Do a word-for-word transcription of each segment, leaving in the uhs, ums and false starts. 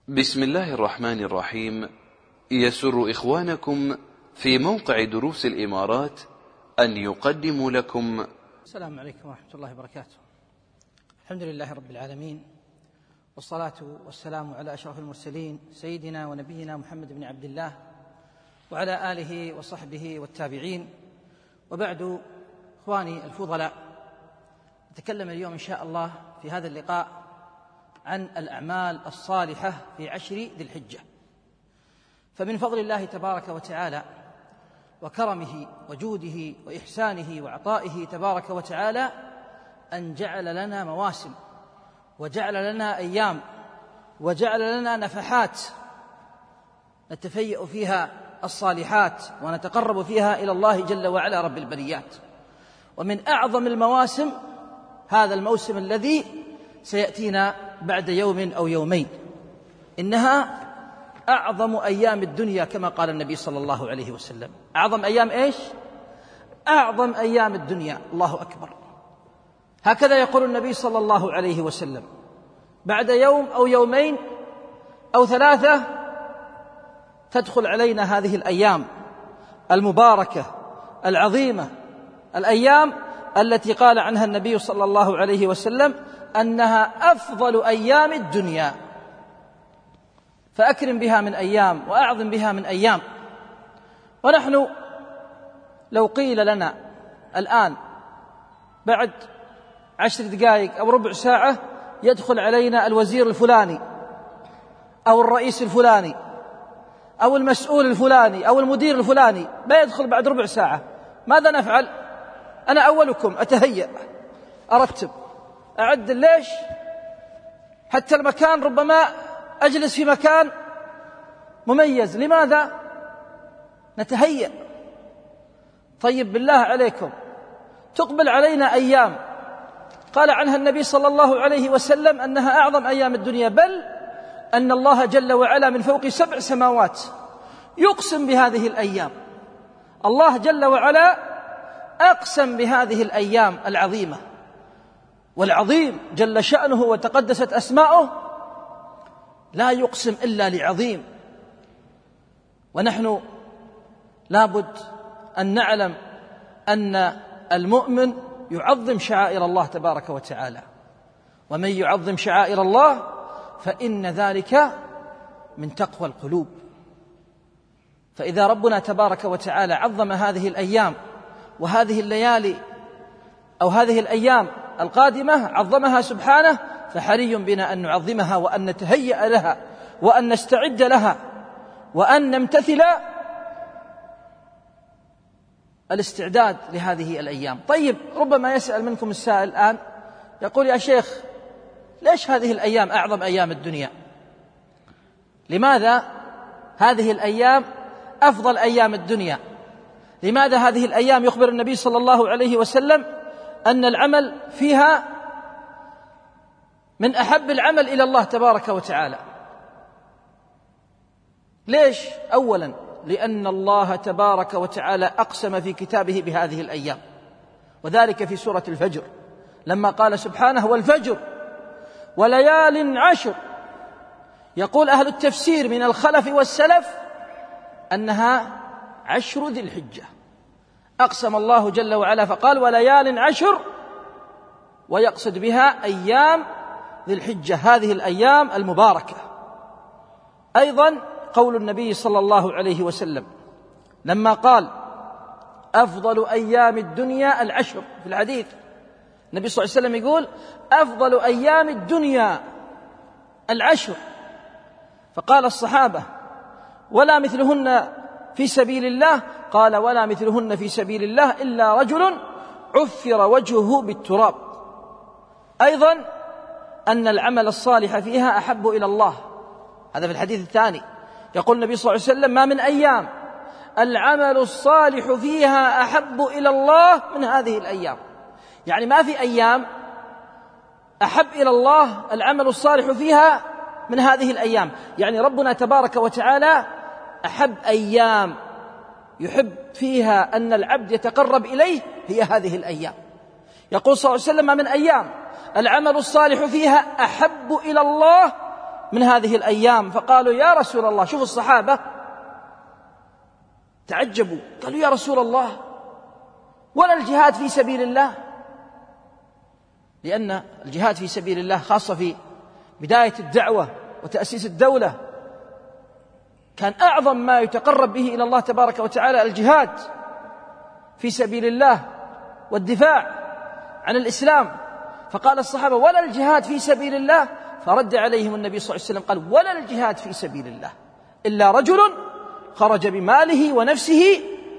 بسم الله الرحمن الرحيم. يسر إخوانكم في موقع دروس الإمارات أن يقدموا لكم. السلام عليكم ورحمة الله وبركاته. الحمد لله رب العالمين، والصلاة والسلام على أشرف المرسلين سيدنا ونبينا محمد بن عبد الله وعلى آله وصحبه والتابعين، وبعد. إخواني الفضلاء، نتكلم اليوم إن شاء الله في هذا اللقاء عن الأعمال الصالحة في عشر ذي الحجة. فمن فضل الله تبارك وتعالى وكرمه وجوده وإحسانه وعطائه تبارك وتعالى أن جعل لنا مواسم، وجعل لنا أيام، وجعل لنا نفحات نتفيأ فيها الصالحات ونتقرب فيها إلى الله جل وعلا رب البريات. ومن أعظم المواسم هذا الموسم الذي سيأتينا بعد يوم أو يومين، إنها أعظم أيام الدنيا كما قال النبي صلى الله عليه وسلم. أعظم أيام إيش؟ أعظم أيام الدنيا. الله أكبر. هكذا يقول النبي صلى الله عليه وسلم: بعد يوم أو يومين أو ثلاثة تدخل علينا هذه الأيام المباركة العظيمة، الأيام التي قال عنها النبي صلى الله عليه وسلم أنها أفضل أيام الدنيا، فأكرم بها من أيام وأعظم بها من أيام. ونحن لو قيل لنا الآن بعد عشر دقائق أو ربع ساعة يدخل علينا الوزير الفلاني أو الرئيس الفلاني أو المسؤول الفلاني أو المدير الفلاني، ما يدخل بعد ربع ساعة، ماذا نفعل؟ أنا أولكم أتهيأ، أرتب، أعد ليش؟ حتى المكان ربما أجلس في مكان مميز. لماذا؟ نتهيأ. طيب بالله عليكم، تقبل علينا أيام قال عنها النبي صلى الله عليه وسلم أنها أعظم أيام الدنيا، بل أن الله جل وعلا من فوق سبع سماوات يقسم بهذه الأيام. الله جل وعلا أقسم بهذه الأيام العظيمة، والعظيم جل شأنه وتقدست أسماؤه لا يقسم إلا لعظيم. ونحن لابد أن نعلم أن المؤمن يعظم شعائر الله تبارك وتعالى، ومن يعظم شعائر الله فإن ذلك من تقوى القلوب. فإذا ربنا تبارك وتعالى عظم هذه الأيام وهذه الليالي أو هذه الأيام القادمة عظمها سبحانه، فحري بنا أن نعظمها وأن نتهيأ لها وأن نستعد لها وأن نمتثل الاستعداد لهذه الأيام. طيب، ربما يسأل منكم السائل الآن يقول: يا شيخ، ليش هذه الأيام أعظم أيام الدنيا؟ لماذا هذه الأيام أفضل أيام الدنيا؟ لماذا هذه الأيام يخبر النبي صلى الله عليه وسلم أن العمل فيها من أحب العمل إلى الله تبارك وتعالى؟ ليش؟ أولا، لأن الله تبارك وتعالى أقسم في كتابه بهذه الأيام، وذلك في سورة الفجر لما قال سبحانه: والفجر وليال عشر. يقول أهل التفسير من الخلف والسلف أنها عشر ذي الحجة. أقسم الله جل وعلا فقال: وليال عشر، ويقصد بها أيام ذي الحجة، هذه الأيام المباركة. أيضا قول النبي صلى الله عليه وسلم لما قال: أفضل أيام الدنيا العشر، في الحديث النبي صلى الله عليه وسلم يقول: أفضل أيام الدنيا العشر. فقال الصحابة: ولا مثلهن في سبيل الله؟ قال: ولا مثلهن في سبيل الله إلا رجل عفر وجهه بالتراب. أيضا أن العمل الصالح فيها أحب إلى الله، هذا في الحديث الثاني. يقول النبي صلى الله عليه وسلم: ما من أيام العمل الصالح فيها أحب إلى الله من هذه الأيام. يعني ما في أيام أحب إلى الله العمل الصالح فيها من هذه الأيام. يعني ربنا تبارك وتعالى أحب أيام يحب فيها أن العبد يتقرب إليه هي هذه الأيام. يقول صلى الله عليه وسلم: ما من أيام العمل الصالح فيها أحب إلى الله من هذه الأيام فقالوا يا رسول الله، شوفوا الصحابة تعجبوا، قالوا يا رسول الله ولا الجهاد في سبيل الله؟ لأن الجهاد في سبيل الله خاصة في بداية الدعوة وتأسيس الدولة كان أعظم ما يتقرب به إلى الله تبارك وتعالى الجهاد في سبيل الله والدفاع عن الإسلام. فقال الصحابة ولا الجهاد في سبيل الله؟ فرد عليهم النبي صلى الله عليه وسلم قال ولا الجهاد في سبيل الله إلا رجل خرج بماله ونفسه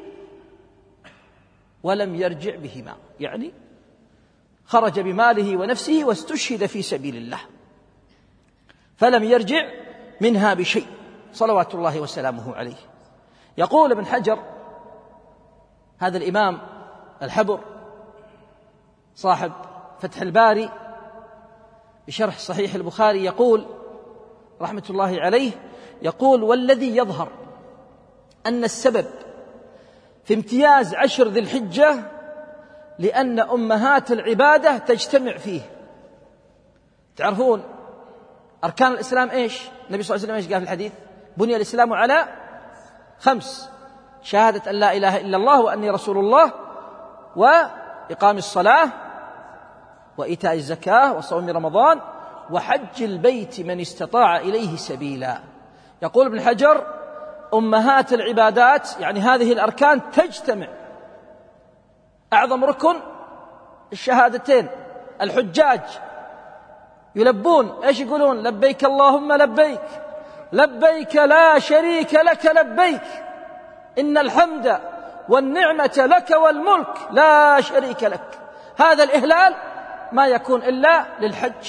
ولم يرجع بهما، يعني خرج بماله ونفسه واستشهد في سبيل الله فلم يرجع منها بشيء صلوات الله وسلامه عليه. يقول ابن حجر هذا الإمام الحبر صاحب فتح الباري بشرح صحيح البخاري، يقول رحمة الله عليه، يقول والذي يظهر أن السبب في امتياز عشر ذي الحجة لأن أمهات العبادة تجتمع فيه. تعرفون أركان الإسلام إيش؟ النبي صلى الله عليه وسلم إيش قال في الحديث؟ بني الإسلام على خمس: شهادة أن لا إله إلا الله وأني رسول الله، وإقام الصلاة، وإيتاء الزكاة، وصوم رمضان، وحج البيت من استطاع إليه سبيلا. يقول ابن حجر أمهات العبادات يعني هذه الأركان تجتمع. أعظم ركن الشهادتين. الحجاج يلبون، إيش يقولون؟ لبيك اللهم لبيك، لبيك لا شريك لك لبيك، إن الحمد والنعمة لك والملك لا شريك لك. هذا الإهلال ما يكون إلا للحج.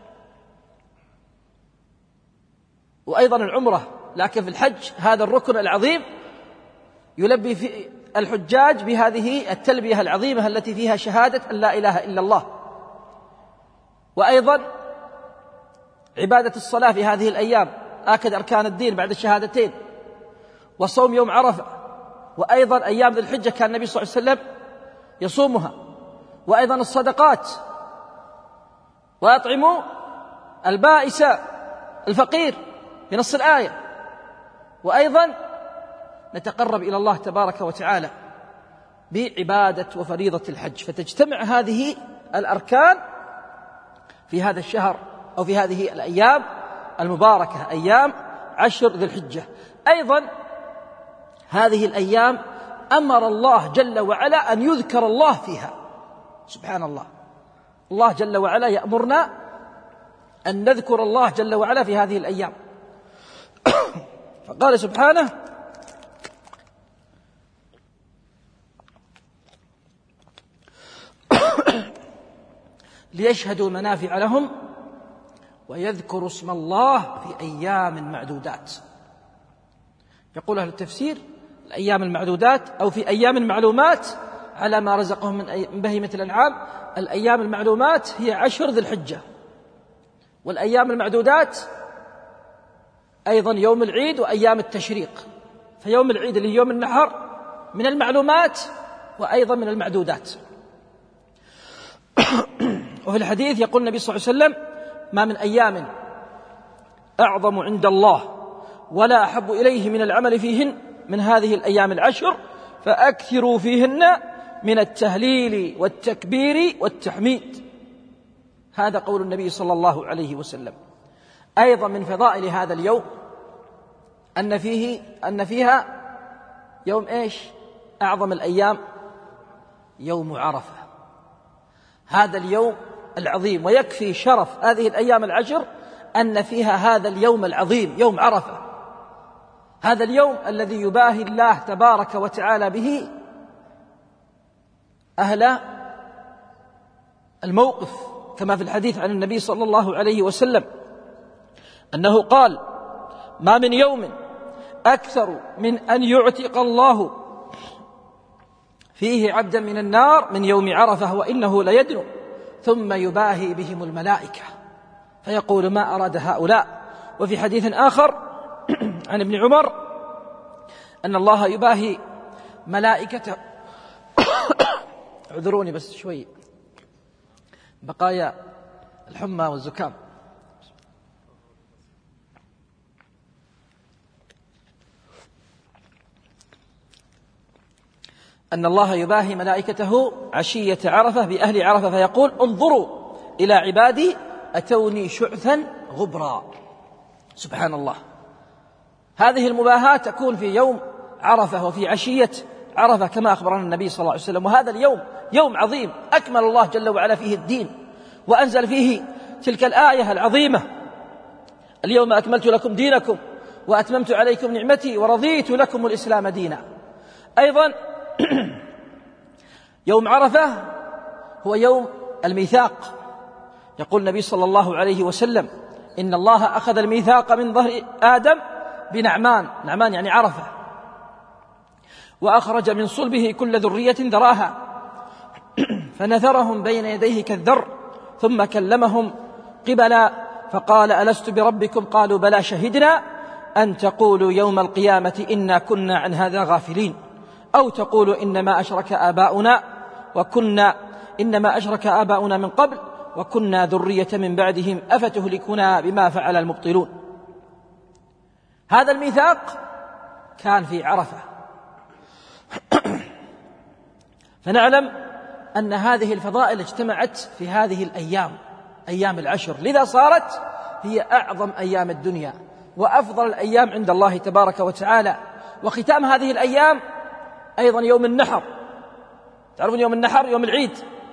وأيضا العمرة، لكن في الحج هذا الركن العظيم يلبي في الحجاج بهذه التلبية العظيمة التي فيها شهادة أن لا إله إلا الله. وأيضا عبادة الصلاة في هذه الأيام آكد أركان الدين بعد الشهادتين، وصوم يوم عرفة، وأيضا أيام ذي الحجة كان النبي صلى الله عليه وسلم يصومها، وأيضا الصدقات، وأطعموا البائس الفقير في نص الآية. وأيضا نتقرب إلى الله تبارك وتعالى بعبادة وفريضة الحج، فتجتمع هذه الأركان في هذا الشهر أو في هذه الأيام المباركة، أيام عشر ذي الحجة. أيضا هذه الأيام أمر الله جل وعلا أن يذكر الله فيها. سبحان الله، الله جل وعلا يأمرنا أن نذكر الله جل وعلا في هذه الأيام. فقال سبحانه ليشهدوا منافع لهم ويذكروا اسم الله في أيام معدودات. يقول أهل التفسير الأيام المعدودات أو في أيام معلومات على ما رزقهم من بهيمة الأنعام. الأيام المعلومات هي عشر ذي الحجة، والأيام المعدودات أيضا يوم العيد وأيام التشريق. فيوم العيد اللي هي يوم النحر من المعلومات وأيضا من المعدودات. وفي الحديث يقول النبي صلى الله عليه وسلم ما من أيام أعظم عند الله ولا أحب إليه من العمل فيهن من هذه الأيام العشر فأكثروا فيهن من التهليل والتكبير والتحميد. هذا قول النبي صلى الله عليه وسلم. أيضا من فضائل هذا اليوم أن فيه أن فيها يوم إيش؟ أعظم الأيام يوم عرفة، هذا اليوم العظيم. ويكفي شرف هذه الأيام العشر أن فيها هذا اليوم العظيم يوم عرفة، هذا اليوم الذي يباهي الله تبارك وتعالى به أهل الموقف، كما في الحديث عن النبي صلى الله عليه وسلم أنه قال ما من يوم أكثر من أن يعتق الله فيه عبدا من النار من يوم عرفة وإنه ليدنو ثم يباهي بهم الملائكة فيقول ما أراد هؤلاء. وفي حديث آخر عن ابن عمر أن الله يباهي ملائكته اعذروني بس شوي بقايا الحمى والزكام. أن الله يباهي ملائكته عشية عرفة بأهل عرفة فيقول انظروا إلى عبادي أتوني شعثا غبرا. سبحان الله. هذه المباهاة تكون في يوم عرفة وفي عشية عرفة كما أخبرنا النبي صلى الله عليه وسلم. وهذا اليوم يوم عظيم أكمل الله جل وعلا فيه الدين وأنزل فيه تلك الآية العظيمة: اليوم أكملت لكم دينكم وأتممت عليكم نعمتي ورضيت لكم الإسلام دينا. أيضا يوم عرفة هو يوم الميثاق. يقول النبي صلى الله عليه وسلم: إن الله أخذ الميثاق من ظهر آدم بنعمان، نعمان يعني عرفة، وأخرج من صلبه كل ذرية ذراها فنثرهم بين يديه كالذر ثم كلمهم قبلا فقال: ألست بربكم؟ قالوا: بلى شهدنا أن تقولوا يوم القيامة إنا كنا عن هذا غافلين، أو تقولوا إنما أشرك آباؤنا وكنا إنما أشرك آباؤنا من قبل وكنا ذرية من بعدهم أفتهلكنا بما فعل المبطلون. هذا الميثاق كان في عرفة. فنعلم أن هذه الفضائل اجتمعت في هذه الأيام، أيام العشر، لذا صارت هي أعظم أيام الدنيا وأفضل الأيام عند الله تبارك وتعالى. وختام هذه الأيام أيضا يوم النحر. تعرفون يوم النحر يوم العيد،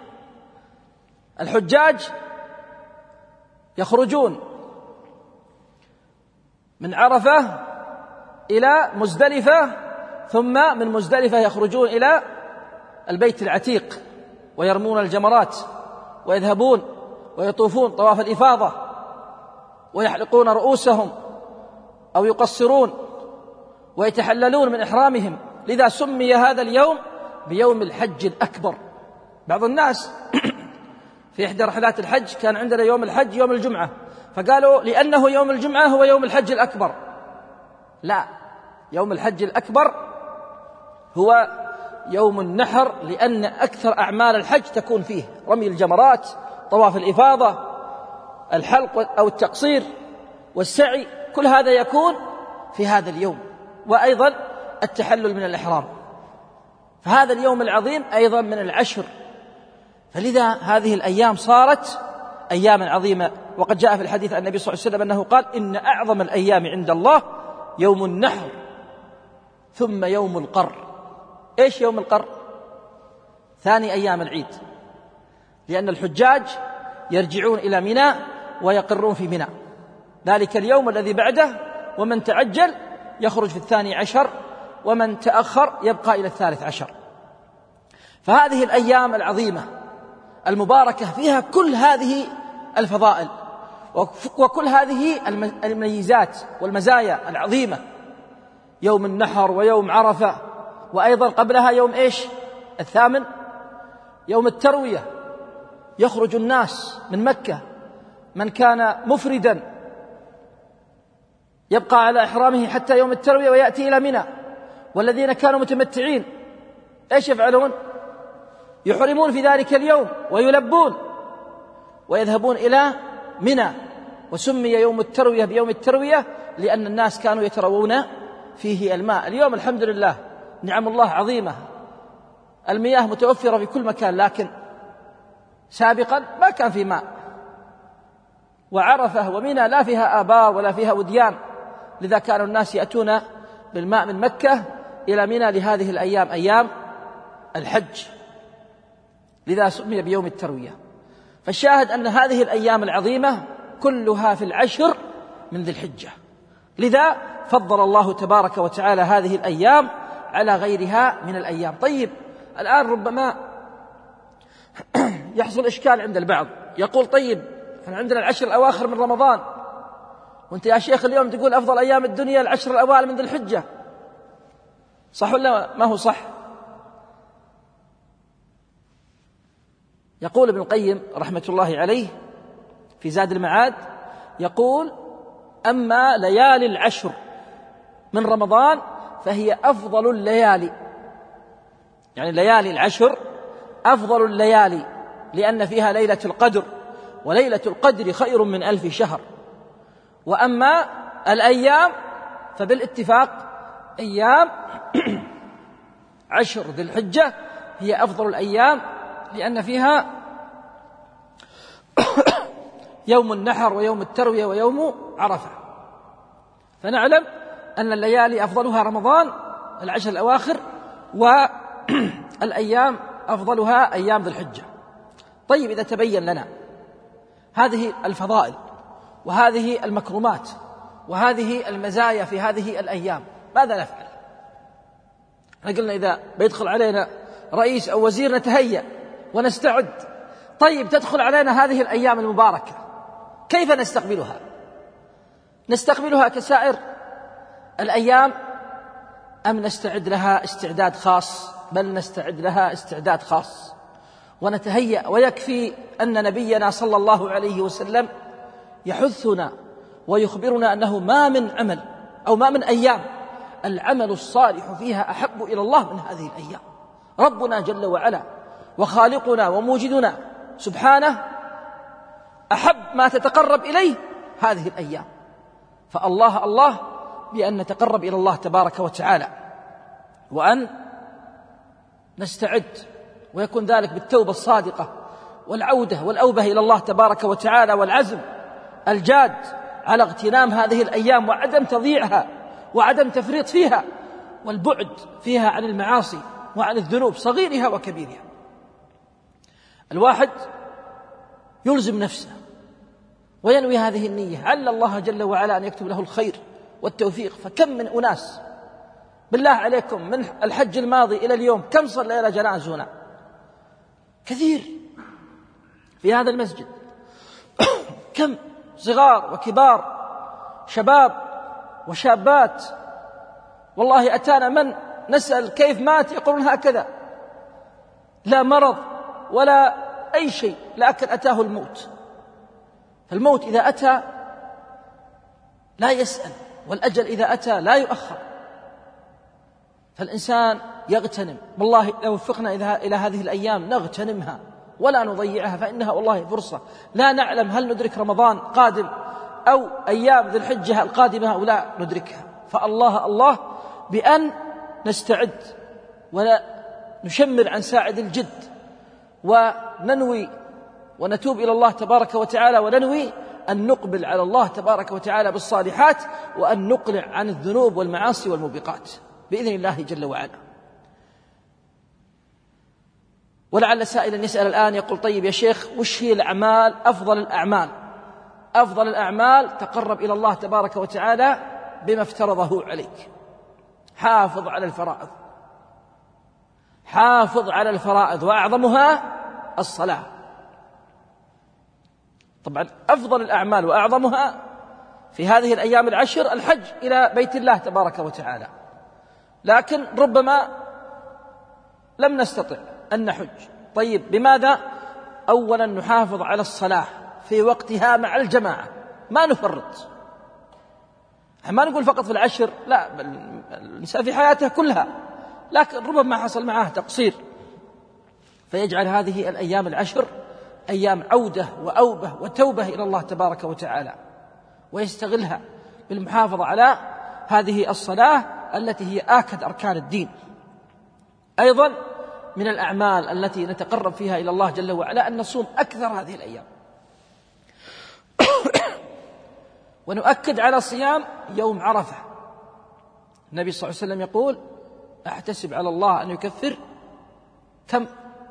الحجاج يخرجون من عرفة إلى مزدلفة، ثم من مزدلفة يخرجون إلى البيت العتيق ويرمون الجمرات ويذهبون ويطوفون طواف الإفاضة ويحلقون رؤوسهم أو يقصرون ويتحللون من إحرامهم. لذا سمي هذا اليوم بيوم الحج الأكبر. بعض الناس في إحدى رحلات الحج كان عندنا يوم الحج يوم الجمعة، فقالوا لأنه يوم الجمعة هو يوم الحج الأكبر. لا، يوم الحج الأكبر هو يوم النحر، لأن أكثر أعمال الحج تكون فيه: رمي الجمرات، طواف الإفاضة، الحلق أو التقصير والسعي، كل هذا يكون في هذا اليوم، وأيضا التحلل من الإحرام. فهذا اليوم العظيم أيضا من العشر، فلذا هذه الأيام صارت أياما عظيمة. وقد جاء في الحديث عن النبي صلى الله عليه وسلم أنه قال: إن أعظم الأيام عند الله يوم النحر ثم يوم القر. إيش يوم القر؟ ثاني أيام العيد، لأن الحجاج يرجعون إلى منى ويقرون في منى ذلك اليوم الذي بعده، ومن تعجل يخرج في الثاني عشر، ومن تأخر يبقى إلى الثالث عشر. فهذه الأيام العظيمة المباركة فيها كل هذه الفضائل وكل هذه المميزات والمزايا العظيمة: يوم النحر ويوم عرفة، وأيضا قبلها يوم إيش؟ الثامن، يوم التروية. يخرج الناس من مكة، من كان مفردا يبقى على إحرامه حتى يوم التروية ويأتي إلى منى، والذين كانوا متمتعين إيش يفعلون؟ يحرمون في ذلك اليوم ويلبون ويذهبون إلى منى. وسمي يوم التروية بيوم التروية لأن الناس كانوا يتروون فيه الماء. اليوم الحمد لله نعم الله عظيمة، المياه متوفرة في كل مكان، لكن سابقا ما كان في ماء، وعرفة ومنى لا فيها آبار ولا فيها وديان، لذا كانوا الناس يأتون بالماء من مكة إلى منى لهذه الأيام، أيام الحج، لذا سمي بيوم التروية. فالشاهد أن هذه الأيام العظيمة كلها في العشر من ذي الحجة، لذا فضل الله تبارك وتعالى هذه الأيام على غيرها من الأيام. طيب، الآن ربما يحصل إشكال عند البعض، يقول: طيب احنا عندنا العشر الأواخر من رمضان، وانت يا شيخ اليوم تقول أفضل أيام الدنيا العشر الأوائل من ذي الحجة، صح ولا ما هو صح؟ يقول ابن القيم رحمة الله عليه في زاد المعاد، يقول: أما ليالي العشر من رمضان فهي أفضل الليالي، يعني ليالي العشر أفضل الليالي، لأن فيها ليلة القدر، وليلة القدر خير من ألف شهر. وأما الأيام فبالاتفاق أيام عشر ذي الحجة هي أفضل الأيام، لأن فيها يوم النحر ويوم التروية ويوم عرفة. فنعلم أن الليالي أفضلها رمضان العشر الأواخر، والأيام أفضلها أيام ذي الحجة. طيب، إذا تبين لنا هذه الفضائل وهذه المكرمات وهذه المزايا في هذه الأيام، ماذا نفعل؟ احنا قلنا إذا بيدخل علينا رئيس أو وزير نتهيأ ونستعد. طيب، تدخل علينا هذه الأيام المباركة، كيف نستقبلها؟ نستقبلها كسائر الأيام أم نستعد لها استعداد خاص؟ بل نستعد لها استعداد خاص ونتهيأ. ويكفي أن نبينا صلى الله عليه وسلم يحثنا ويخبرنا أنه ما من عمل أو ما من أيام العمل الصالح فيها أحب إلى الله من هذه الأيام. ربنا جل وعلا وخالقنا وموجدنا سبحانه أحب ما تتقرب إليه هذه الأيام. فالله الله بأن نتقرب إلى الله تبارك وتعالى، وأن نستعد، ويكون ذلك بالتوبة الصادقة والعودة والأوبة إلى الله تبارك وتعالى، والعزم الجاد على اغتنام هذه الأيام وعدم تضييعها وعدم تفريط فيها، والبعد فيها عن المعاصي وعن الذنوب صغيرها وكبيرها. الواحد يلزم نفسه وينوي هذه النية، عل الله جل وعلا أن يكتب له الخير والتوفيق. فكم من أناس بالله عليكم من الحج الماضي إلى اليوم كم صلى إلى جنائز هنا؟ كثير في هذا المسجد. كم صغار وكبار، شباب وشابات، والله أتانا من نسأل كيف مات يقولون هكذا، لا مرض ولا أي شيء، لكن أتاه الموت. فالموت إذا أتى لا يسأل، والأجل إذا أتى لا يؤخر. فالإنسان يغتنم، والله لو وفقنا إلى هذه الأيام نغتنمها ولا نضيعها، فإنها والله فرصة لا نعلم هل ندرك رمضان قادم أو أيام ذي الحجة القادمة أو لا ندركها. فالله الله بأن نستعد ولا نشمر عن ساعد الجد، وننوي ونتوب إلى الله تبارك وتعالى، وننوي أن نقبل على الله تبارك وتعالى بالصالحات، وأن نقلع عن الذنوب والمعاصي والموبقات بإذن الله جل وعلا. ولعل سائلا يسأل الآن يقول: طيب يا شيخ، وش هي الأعمال أفضل الأعمال؟ أفضل الأعمال تقرب إلى الله تبارك وتعالى بما افترضه عليك. حافظ على الفرائض، حافظ على الفرائض، وأعظمها الصلاة. طبعا أفضل الأعمال وأعظمها في هذه الأيام العشر الحج إلى بيت الله تبارك وتعالى، لكن ربما لم نستطع أن نحج. طيب بماذا؟ أولا نحافظ على الصلاة في وقتها مع الجماعة، ما نفرط. ما نقول فقط في العشر، لا، بل الإنسان في حياته كلها، لكن ربما حصل معه تقصير، فيجعل هذه الأيام العشر أيام عودة وأوبة وتوبة إلى الله تبارك وتعالى، ويستغلها بالمحافظة على هذه الصلاة التي هي آكد أركان الدين. أيضا من الأعمال التي نتقرب فيها إلى الله جل وعلا أن نصوم أكثر هذه الأيام. ونؤكد على صيام يوم عرفة. النبي صلى الله عليه وسلم يقول: أحتسب على الله أن يكفر كم؟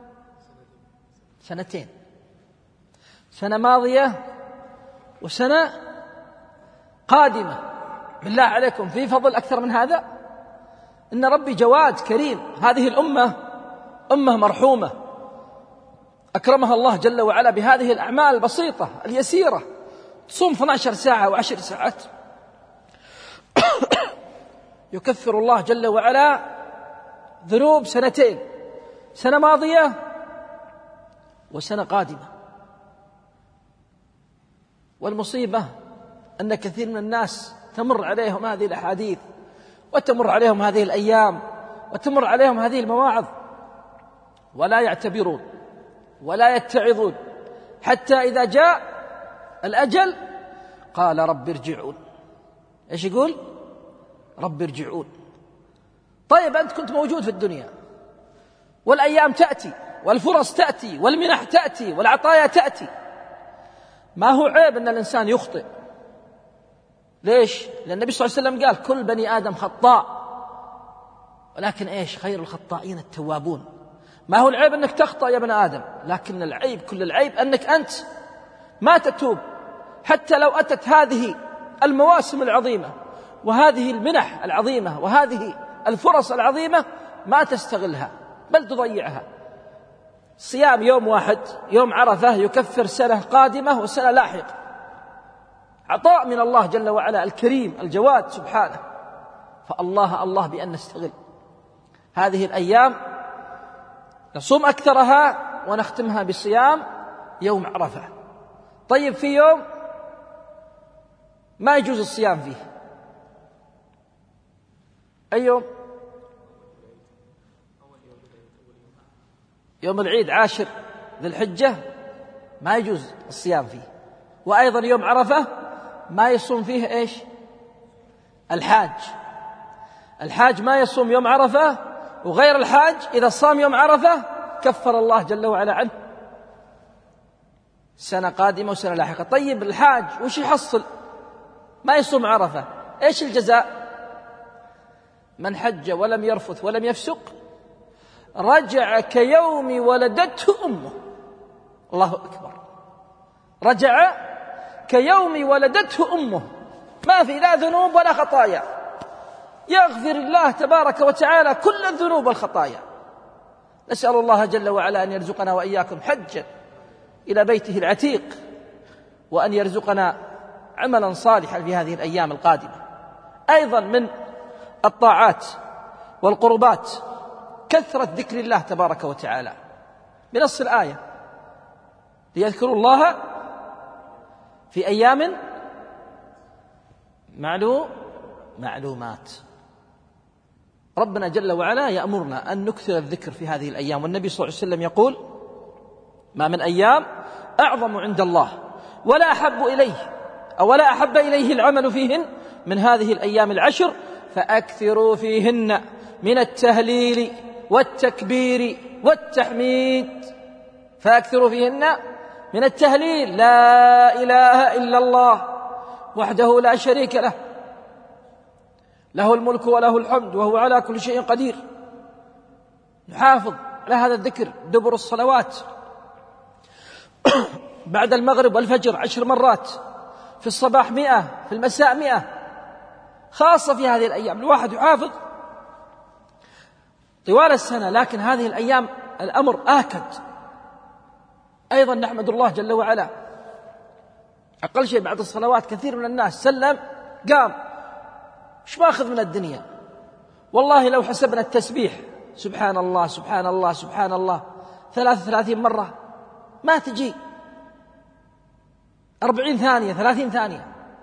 سنتين، سنة ماضية وسنة قادمة. بالله عليكم في فضل أكثر من هذا؟ إن ربي جواد كريم. هذه الأمة أمة مرحومة أكرمها الله جل وعلا بهذه الأعمال البسيطة اليسيرة. تصوم اثنتي عشرة ساعة وعشر ساعات يكفر الله جل وعلا ذنوب سنتين، سنة ماضية وسنة قادمة. والمصيبة أن كثير من الناس تمر عليهم هذه الأحاديث، وتمر عليهم هذه الأيام، وتمر عليهم هذه المواعظ، ولا يعتبرون ولا يتعظون، حتى إذا جاء الأجل قال: رب ارجعون. إيش يقول؟ رب ارجعون. طيب أنت كنت موجود في الدنيا، والأيام تأتي والفرص تأتي والمنح تأتي والعطايا تأتي. ما هو عيب أن الإنسان يخطئ. ليش؟ لأن النبي صلى الله عليه وسلم قال كل بني آدم خطاء، ولكن إيش؟ خير الخطائين التوابون. ما هو العيب أنك تخطأ يا ابن آدم، لكن العيب كل العيب أنك أنت ما تتوب، حتى لو أتت هذه المواسم العظيمة وهذه المنح العظيمة وهذه الفرص العظيمة ما تستغلها بل تضيعها. صيام يوم واحد يوم عرفة يكفر سنة قادمة وسنة لاحقة، عطاء من الله جل وعلا الكريم الجواد سبحانه. فالله الله بأن نستغل هذه الأيام، نصوم أكثرها ونختمها بصيام يوم عرفة. طيب في يوم ما يجوز الصيام فيه، أي يوم؟ يوم العيد عاشر ذي الحجة ما يجوز الصيام فيه. وأيضا يوم عرفة ما يصوم فيه إيش؟ الحاج. الحاج ما يصوم يوم عرفة، وغير الحاج إذا صام يوم عرفة كفر الله جل وعلا عنه سنة قادمة وسنة لاحقة. طيب الحاج وش يحصل؟ ما يصوم عرفة، إيش الجزاء؟ من حج ولم يرفث ولم يفسق رجع كيوم ولدته أمه. الله أكبر، رجع كيوم ولدته أمه، ما في لا ذنوب ولا خطايا، يغفر الله تبارك وتعالى كل الذنوب والخطايا. نسأل الله جل وعلا أن يرزقنا وإياكم حجا إلى بيته العتيق، وأن يرزقنا عملا صالحا في هذه الأيام القادمة. أيضا من الطاعات والقربات كثرة ذكر الله تبارك وتعالى بنص الآية، ليذكروا الله في أيام معلوم معلومات. ربنا جل وعلا يأمرنا أن نكثر الذكر في هذه الأيام، والنبي صلى الله عليه وسلم يقول ما من أيام أعظم عند الله ولا أحب إليه أو ولا أحب إليه العمل فيهن من هذه الأيام العشر، فأكثروا فيهن من التهليل والتكبير والتحميد. فأكثروا فيهن من التهليل، لا إله إلا الله وحده لا شريك له، له الملك وله الحمد وهو على كل شيء قدير. نحافظ على هذا الذكر دبر الصلوات، بعد المغرب والفجر عشر مرات، في الصباح مئة، في المساء مئة، خاصة في هذه الأيام. الواحد يحافظ طوال السنة، لكن هذه الأيام الأمر آكد. أيضا نحمد الله جل وعلا، أقل شيء بعد الصلوات كثير من الناس سلم قام، مش ماخذ من الدنيا. والله لو حسبنا التسبيح سبحان الله سبحان الله سبحان الله ثلاث ثلاثين مرة ما تجي أربعين ثانية ثلاثين ثانية.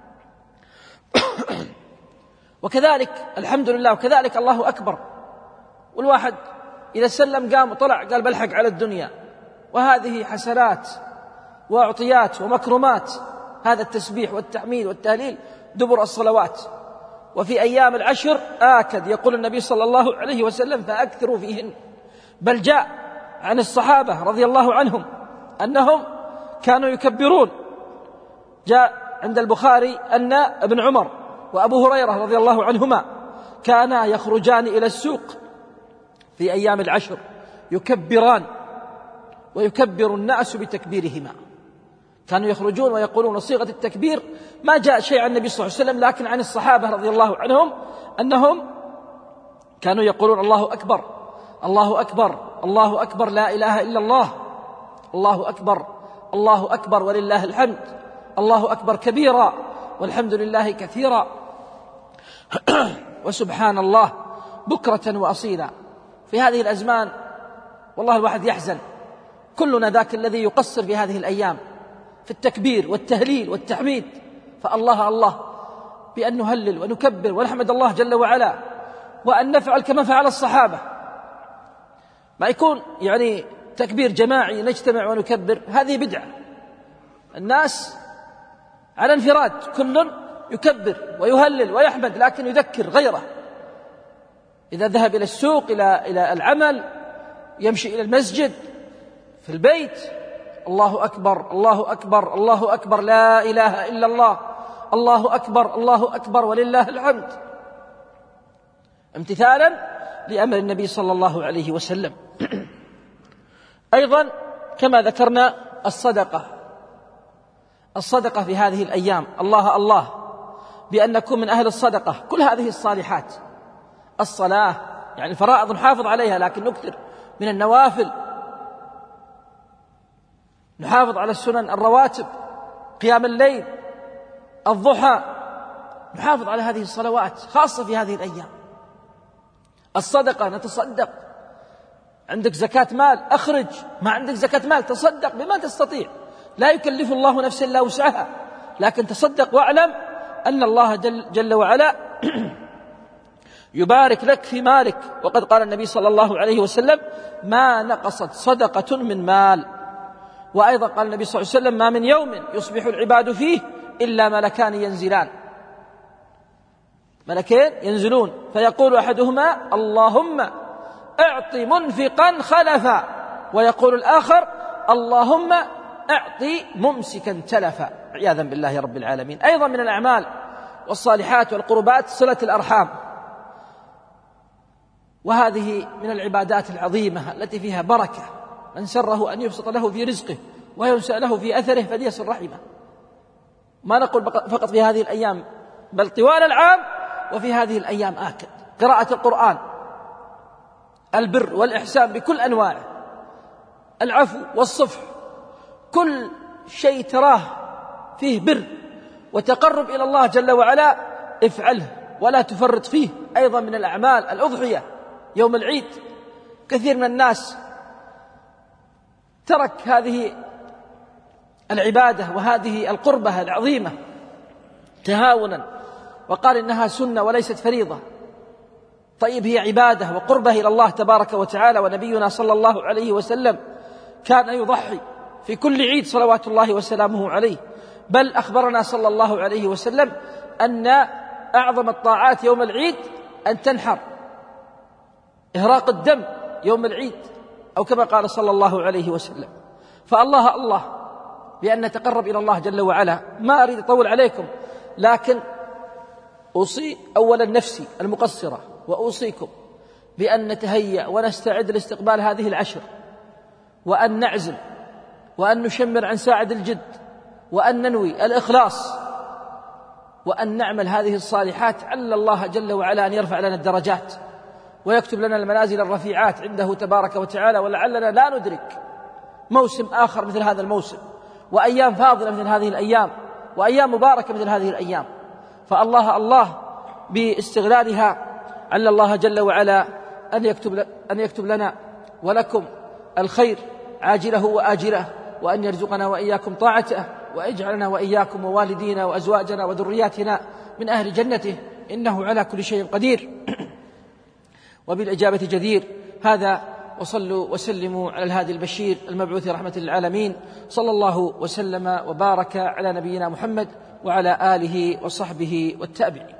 وكذلك الحمد لله، وكذلك الله أكبر. والواحد إذا سلم قام وطلع قال بلحق على الدنيا، وهذه حسنات وأعطيات ومكرمات. هذا التسبيح والتحميد والتهليل دبر الصلوات. وفي أيام العشر آكد، يقول النبي صلى الله عليه وسلم فأكثروا فيهن. بل جاء عن الصحابة رضي الله عنهم أنهم كانوا يكبرون. جاء عند البخاري أن ابن عمر وأبو هريرة رضي الله عنهما كانا يخرجان إلى السوق في أيام العشر يكبران، ويكبر الناس بتكبيرهما. كانوا يخرجون ويقولون صيغة التكبير ما جاء شيء عن النبي صلى الله عليه وسلم، لكن عن الصحابة رضي الله عنهم أنهم كانوا يقولون الله أكبر الله أكبر الله أكبر لا إله إلا الله، الله أكبر الله أكبر ولله الحمد، الله أكبر كبيرا والحمد لله كثيرا، وسبحان الله بكرة وأصيلا. في هذه الأزمان والله الواحد يحزن، كلنا ذاك الذي يقصر في هذه الأيام في التكبير والتهليل والتحميد. فالله الله بأن نهلل ونكبر ونحمد الله جل وعلا، وأن نفعل كما فعل الصحابة. ما يكون يعني تكبير جماعي نجتمع ونكبر، هذه بدعة. الناس على انفراد كل يكبر ويهلل ويحمد، لكن يذكر غيره إذا ذهب إلى السوق إلى إلى العمل يمشي إلى المسجد، في البيت الله أكبر الله أكبر الله أكبر لا إله إلا الله الله أكبر الله أكبر ولله الحمد، امتثالا لأمر النبي صلى الله عليه وسلم. أيضا كما ذكرنا الصدقة، الصدقة في هذه الأيام، الله الله بأن نكون من أهل الصدقة. كل هذه الصالحات، الصلاة يعني الفرائض نحافظ عليها، لكن نكثر من النوافل، نحافظ على السنن الرواتب، قيام الليل، الضحى، نحافظ على هذه الصلوات خاصة في هذه الأيام. الصدقة نتصدق، عندك زكاة مال أخرج، ما عندك زكاة مال تصدق بما تستطيع، لا يكلف الله نفسا إلا وسعها، لكن تصدق واعلم أن الله جل, جل وعلا يبارك لك في مالك. وقد قال النبي صلى الله عليه وسلم ما نقصت صدقة من مال. وأيضا قال النبي صلى الله عليه وسلم ما من يوم يصبح العباد فيه إلا ملكان ينزلان، ملكين ينزلون فيقول أحدهما اللهم اعط منفقا خلفا، ويقول الآخر اللهم اعط ممسكا تلفا، عياذا بالله رب العالمين. أيضا من الأعمال والصالحات والقربات صلة الأرحام، وهذه من العبادات العظيمة التي فيها بركة، من سره أن يبسط له في رزقه وينسأ له في أثره فليصل رحمه. ما نقول فقط في هذه الأيام بل طوال العام، وفي هذه الأيام آكد. قراءة القرآن، البر والإحسان بكل أنواعه، العفو والصفح، كل شيء تراه فيه بر وتقرب إلى الله جل وعلا افعله ولا تفرط فيه. أيضا من الأعمال الأضحية يوم العيد، كثير من الناس ترك هذه العبادة وهذه القربة العظيمة تهاونا، وقال إنها سنة وليست فريضة. طيب هي عبادة وقربة إلى الله تبارك وتعالى، ونبينا صلى الله عليه وسلم كان يضحي في كل عيد صلوات الله وسلامه عليه، بل أخبرنا صلى الله عليه وسلم أن أعظم الطاعات يوم العيد أن تنحر، إهراق الدم يوم العيد، أو كما قال صلى الله عليه وسلم. فالله الله بأن نتقرب إلى الله جل وعلا. ما أريد أطول عليكم، لكن أوصي أولا نفسي المقصرة وأوصيكم بأن نتهيأ ونستعد لاستقبال هذه العشر، وأن نعزم وأن نشمر عن ساعد الجد، وأن ننوي الإخلاص، وأن نعمل هذه الصالحات على الله جل وعلا أن يرفع لنا الدرجات ويكتب لنا المنازل الرفيعات عنده تبارك وتعالى. ولعلنا لا ندرك موسم آخر مثل هذا الموسم، وأيام فاضلة مثل هذه الأيام، وأيام مباركة مثل هذه الأيام. فالله الله باستغلالها على الله جل وعلا أن يكتب, أن يكتب لنا ولكم الخير عاجله وآجله، وأن يرزقنا وإياكم طاعته، ويجعلنا وإياكم ووالدينا وأزواجنا وذرياتنا من أهل جنته، إنه على كل شيء قدير وبالإجابة جدير. هذا، وصلوا وسلموا على الهادي البشير المبعوث رحمة للعالمين، صلى الله وسلم وبارك على نبينا محمد وعلى آله وصحبه والتابعين.